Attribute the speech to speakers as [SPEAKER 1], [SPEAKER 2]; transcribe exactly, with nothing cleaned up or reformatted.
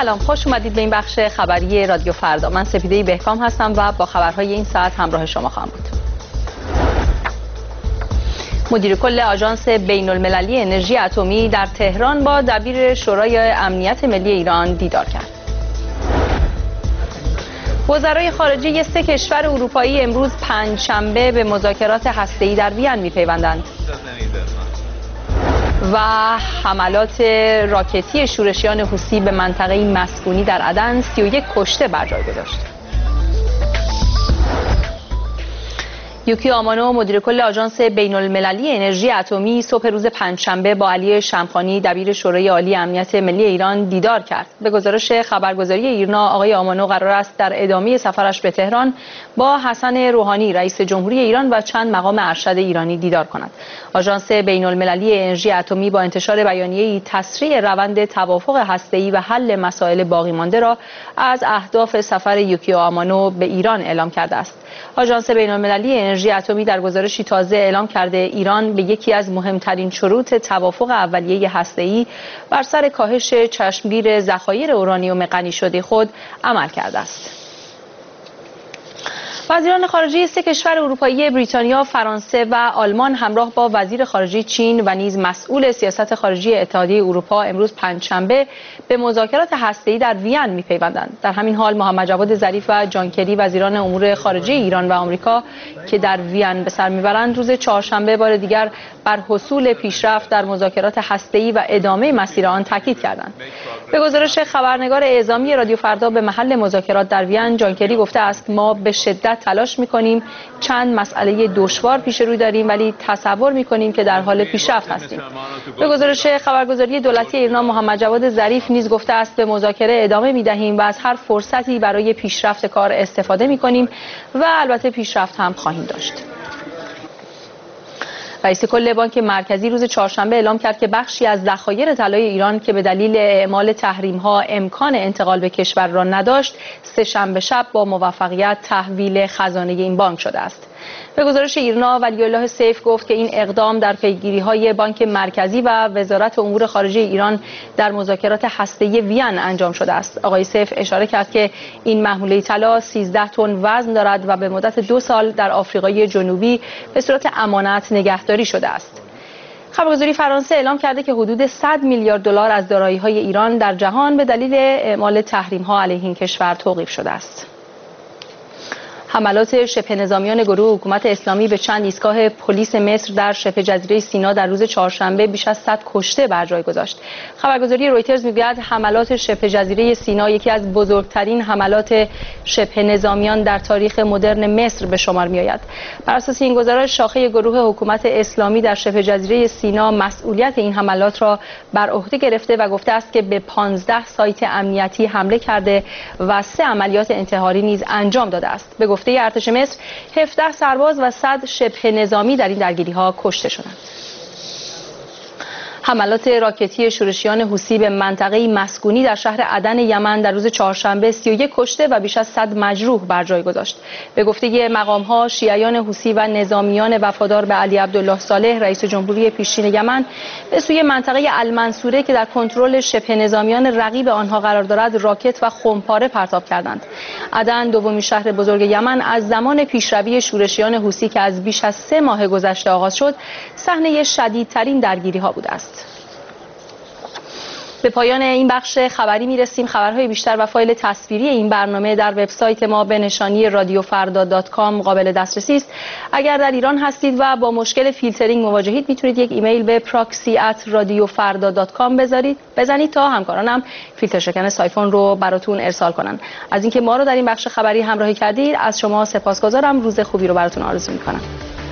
[SPEAKER 1] سلام، خوش اومدید به این بخش خبری رادیو فردا. من سپیده بهکام هستم و با خبرهای این ساعت همراه شما خواهم بود. مدیر کل آژانس بین المللی انرژی اتمی در تهران با دبیر شورای امنیت ملی ایران دیدار کرد. وزرای خارجه سه کشور اروپایی امروز پنجشنبه به مذاکرات هسته‌ای در وین می‌پیوندند. و حملات راکتی شورشیان حوثی به منطقه مسکونی در عدن سی و یک کشته بر جای گذاشت. یوکیو آمانو مدیر کل آژانس بین المللی انرژی اتمی صبح روز پنجشنبه با علی شمخانی دبیر شورای عالی امنیت ملی ایران دیدار کرد. به گزارش خبرگزاری ایرنا آقای آمانو قرار است در ادامه سفرش به تهران با حسن روحانی رئیس جمهوری ایران و چند مقام ارشد ایرانی دیدار کند. آژانس بین المللی انرژی اتمی با انتشار بیانیه‌ای تسریع روند توافق هسته‌ای و حل مسائل باقی مانده را از اهداف سفر یوکیو آمانو به ایران اعلام کرده است. آژانس بین المللی انرژی اتمی در گزارشی تازه اعلام کرده ایران به یکی از مهمترین شروط توافق اولیه هسته‌ای بر سر کاهش چشمگیر ذخایر اورانیوم غنی شده خود عمل کرده است. وزیران خارجه سه کشور اروپایی بریتانیا، فرانسه و آلمان همراه با وزیر خارجه چین و نیز مسئول سیاست خارجی اتحادیه اروپا امروز پنجشنبه به مذاکرات هسته‌ای در وین می‌پیوندند. در همین حال محمد جواد ظریف و جان کری وزیران امور خارجه ایران و آمریکا که در وین به سر میبرند روز چهارشنبه بار دیگر بر حصول پیشرفت در مذاکرات هسته‌ای و ادامه مسیر آن تاکید کردند. به گزارش خبرنگار اعزامی رادیو فردا به محل مذاکرات در وین، جان کری گفته است ما به شدت تلاش می‌کنیم، چند مسئله دشوار پیش روی داریم ولی تصور می‌کنیم که در حال پیشرفت هستیم. به گزارش خبرگزاری دولتی ایرنا محمد جواد ظریف نیز گفته است به مذاکره ادامه می‌دهیم و از هر فرصتی برای پیشرفت کار استفاده می‌کنیم و البته پیشرفت هم خواهیم داشت. رئیس کل بانک مرکزی روز چهارشنبه اعلام کرد که بخشی از ذخایر طلای ایران که به دلیل اعمال تحریم‌ها امکان انتقال به کشور را نداشت، سه‌شنبه شب با موفقیت تحویل خزانه این بانک شده است. به گزارش ایرنا ولی الله سیف گفت که این اقدام در پیگیری‌های بانک مرکزی و وزارت امور خارجه ایران در مذاکرات هسته‌ای وین انجام شده است. آقای سیف اشاره کرد که این محموله طلا سیزده تن وزن دارد و به مدت دو سال در آفریقای جنوبی به صورت امانت نگهداری شده است. خبرگزاری فرانسه اعلام کرده که حدود صد میلیارد دلار از دارایی‌های ایران در جهان به دلیل اعمال تحریم‌ها علیه این کشور توقیف شده است. حملات شبه نظامیان گروه حکومت اسلامی به چند ایستگاه پلیس مصر در شبه جزیره سینا در روز چهارشنبه بیش از صد کشته بر جای گذاشت. خبرگزاری رویترز میگوید حملات شبه جزیره سینا یکی از بزرگترین حملات شبه نظامیان در تاریخ مدرن مصر به شمار میآید. بر اساس این گزارش شاخه گروه حکومت اسلامی در شبه جزیره سینا مسئولیت این حملات را بر عهده گرفته و گفته است که به پانزده سایت امنیتی حمله کرده و سه عملیات انتحاری نیز انجام داده است. به گفته ارتش مصر هفده سرباز و صد شبه نظامی در این درگیری‌ها کشته شدند. حملات راکتی شورشیان حوثی به منطقه مسکونی در شهر عدن یمن در روز چهارشنبه سی و یک کشته و بیش از صد مجروح بر جای گذاشت. به گفته مقام‌ها شیعیان حوثی و نظامیان وفادار به علی عبدالله صالح رئیس جمهوری پیشین یمن به سوی منطقه المنصوره که در کنترل شبه نظامیان رقیب آنها قرار دارد راکت و خمپاره پرتاب کردند. عدن دومین شهر بزرگ یمن از زمان پیشروی شورشیان حوثی که از بیش از سه ماه گذشته آغاز شد صحنه شدیدترین درگیری‌ها بوده است. به پایان این بخش خبری میرسیم. خبرهای بیشتر و فایل تصویری این برنامه در وبسایت ما به نشانی رادیو فردا دات کام قابل دسترسی است. اگر در ایران هستید و با مشکل فیلترینگ مواجهید میتونید یک ایمیل به پراکسی ات رادیو فردا دات کام بذارید بزنید تا همکارانم فیلتر شکن سایفون رو براتون ارسال کنن. از اینکه ما رو در این بخش خبری همراهی کردید از شما سپاسگزارم. روز خوبی رو براتون آرزو میکنم.